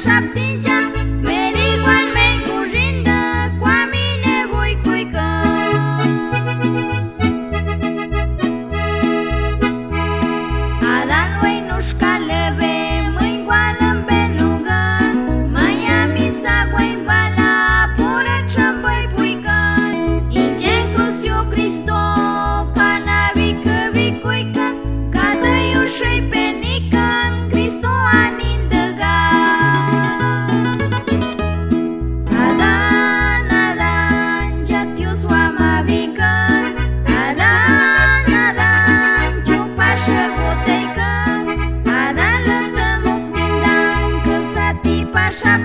șaptincea, Merigoan mei cujindă, Coa mine voi cuică. Adan voi nușcale ve, Mâini goală-n belugă, Mai amisa goi bala, Pură ce-mbăi puică. Ingen cruciu Cristo, Ca navică vi cuică, Ca dăiușă-i penică, Cristo anindăga. Adan, Adan, jatius oama vică, Adan, Adan, ciupașă boteică, Adan lătămuc din dan, Că s-a tipa